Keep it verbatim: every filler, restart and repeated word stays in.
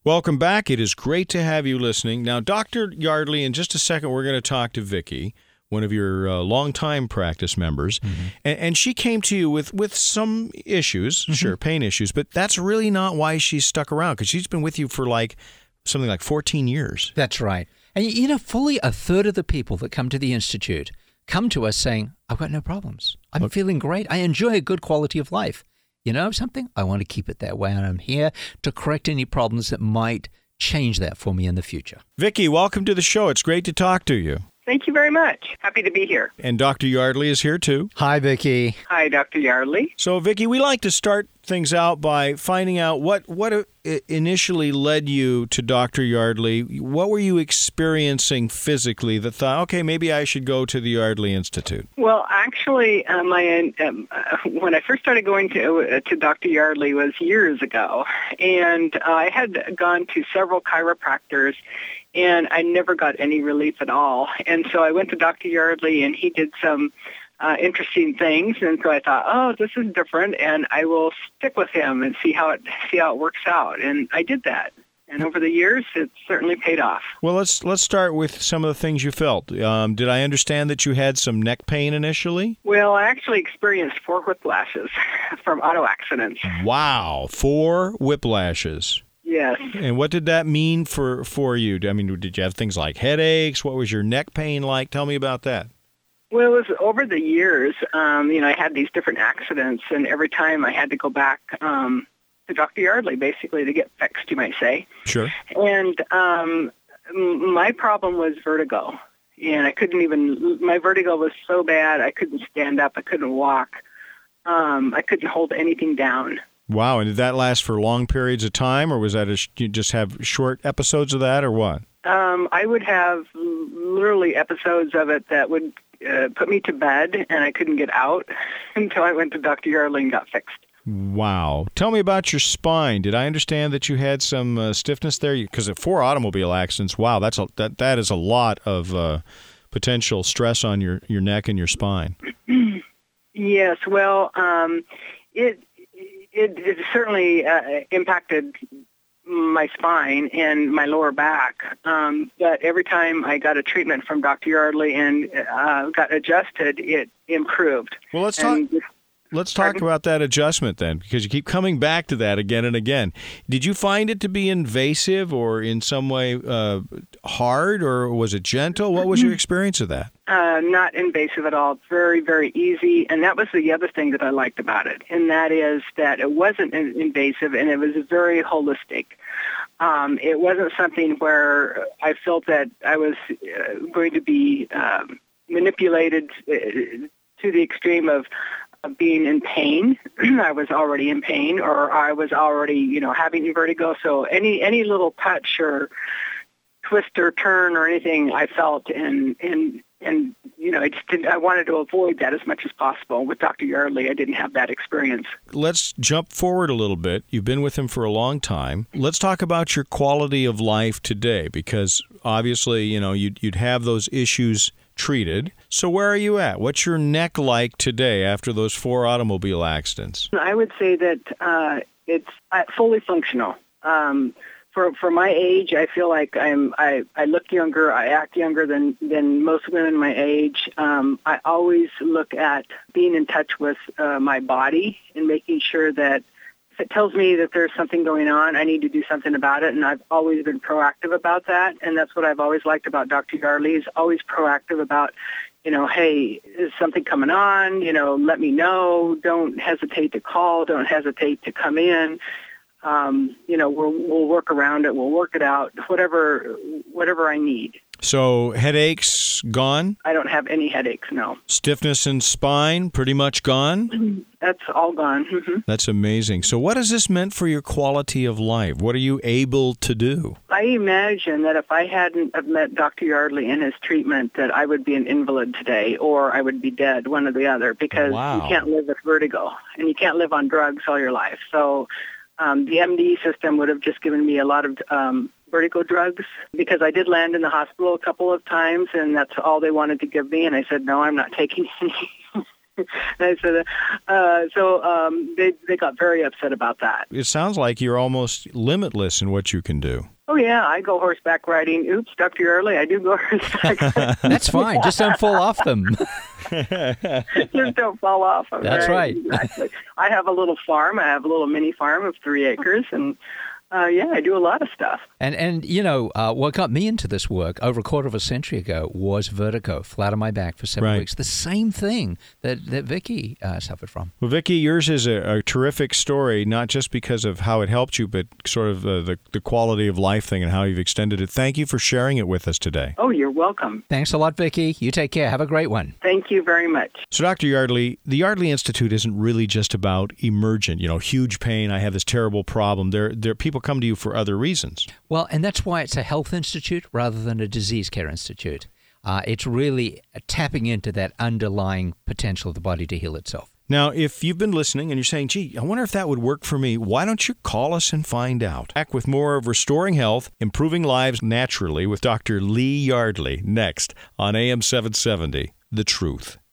Welcome back. It is great to have you listening. Now, Doctor Yardley, in just a second, we're going to talk to Vicki, one of your uh, longtime practice members, mm-hmm. and, and she came to you with, with some issues, mm-hmm. sure, pain issues, but that's really not why she's stuck around, because she's been with you for like something like fourteen years. That's right. And, you know, fully a third of the people that come to the Institute come to us saying, I've got no problems. I'm okay. feeling great. I enjoy a good quality of life. You know something? I want to keep it that way, and I'm here to correct any problems that might change that for me in the future. Vicki, welcome to the show. It's great to talk to you. Thank you very much. Happy to be here. And Doctor Yardley is here, too. Hi, Vicki. Hi, Doctor Yardley. So, Vicki, we like to start things out by finding out what, what initially led you to Doctor Yardley. What were you experiencing physically that thought, okay, maybe I should go to the Yardley Institute? Well, actually, uh, my, um, uh, when I first started going to, uh, to Doctor Yardley was years ago. And uh, I had gone to several chiropractors, and I never got any relief at all. And so I went to Doctor Yardley, and he did some uh, interesting things. And so I thought, oh, this is different, and I will stick with him and see how it see how it works out. And I did that. And over the years, it's certainly paid off. Well, let's let's start with some of the things you felt. Um, did I understand that you had some neck pain initially? Well, I actually experienced four whiplashes from auto accidents. Wow, four whiplashes. Yes. And what did that mean for, for you? I mean, did you have things like headaches? What was your neck pain like? Tell me about that. Well, it was over the years. Um, you know, I had these different accidents, and every time I had to go back um, to Doctor Yardley, basically, to get fixed, you might say. Sure. And um, my problem was vertigo. And I couldn't even, my vertigo was so bad, I couldn't stand up, I couldn't walk. Um, I couldn't hold anything down. Wow, and did that last for long periods of time, or was that a, you just have short episodes of that, or what? Um, I would have literally episodes of it that would uh, put me to bed, and I couldn't get out until I went to Doctor Yardley and got fixed. Wow. Tell me about your spine. Did I understand that you had some uh, stiffness there? Because at four automobile accidents, wow, that's a, that that is a lot of uh, potential stress on your, your neck and your spine. Yes, well, um, it... It, it certainly uh, impacted my spine and my lower back, um, but every time I got a treatment from Doctor Yardley and uh, got adjusted, it improved. Well, let's talk. And, let's talk pardon? about that adjustment then, because you keep coming back to that again and again. Did you find it to be invasive or in some way uh, hard, or was it gentle? What was your experience of that? Uh, not invasive at all. Very, very easy. And that was the other thing that I liked about it, and that is that it wasn't invasive and it was very holistic. Um, it wasn't something where I felt that I was uh, going to be um, manipulated uh, to the extreme of, of being in pain. I was already in pain, or I was already, you know, having vertigo. So any any little touch or twist or turn or anything I felt, and and and you know, I just didn't, I wanted to avoid that as much as possible. With Doctor Yardley, I didn't have that experience. Let's jump forward a little bit. You've been with him for a long time. Let's talk about your quality of life today, because obviously, you know, you'd, you'd have those issues treated. So where are you at? What's your neck like today after those four automobile accidents? I would say that uh, it's uh, fully functional. Um, For for my age, I feel like I'm I, I look younger, I act younger than, than most women my age. Um, I always look at being in touch with uh, my body and making sure that if it tells me that there's something going on, I need to do something about it, and I've always been proactive about that, and that's what I've always liked about Doctor Yardley. He's always proactive about, you know, hey, is something coming on? You know, let me know. Don't hesitate to call. Don't hesitate to come in. Um, you know, we'll, we'll work around it. We'll work it out, whatever whatever I need. So headaches gone? I don't have any headaches, no. Stiffness in spine pretty much gone? That's all gone. Mm-hmm. That's amazing. So what has this meant for your quality of life? What are you able to do? I imagine that if I hadn't have met Doctor Yardley in his treatment, that I would be an invalid today, or I would be dead, one or the other, because wow. you can't live with vertigo, and you can't live on drugs all your life. So um, the M D system would have just given me a lot of um, vertigo drugs, because I did land in the hospital a couple of times, and that's all they wanted to give me, and I said, no, I'm not taking any. I said, uh, so um, they they got very upset about that. It sounds like you're almost limitless in what you can do. Oh, yeah, I go horseback riding. Oops, Doctor Yardley, I do go horseback. That's fine. Just don't fall off them. Just don't fall off. Okay? That's right. Exactly. I have a little farm. I have a little mini farm of three acres, and Uh, yeah, I do a lot of stuff. And, and you know, uh, what got me into this work over a quarter of a century ago was vertigo, flat on my back for seven Right. weeks. The same thing that, that Vicky uh, suffered from. Well, Vicki, yours is a, a terrific story, not just because of how it helped you, but sort of uh, the, the quality of life thing and how you've extended it. Thank you for sharing it with us today. Oh, you're welcome. Thanks a lot, Vicky. You take care. Have a great one. Thank you very much. So, Doctor Yardley, the Yardley Institute isn't really just about emergent, you know, huge pain, I have this terrible problem. There, there, people come to you for other reasons. Well, and that's why it's a health institute rather than a disease care institute. Uh, it's really tapping into that underlying potential of the body to heal itself. Now, if you've been listening and you're saying, gee, I wonder if that would work for me, why don't you call us and find out? Back with more of Restoring Health, Improving Lives Naturally with Doctor Lee Yardley next on A M seven seventy, The Truth.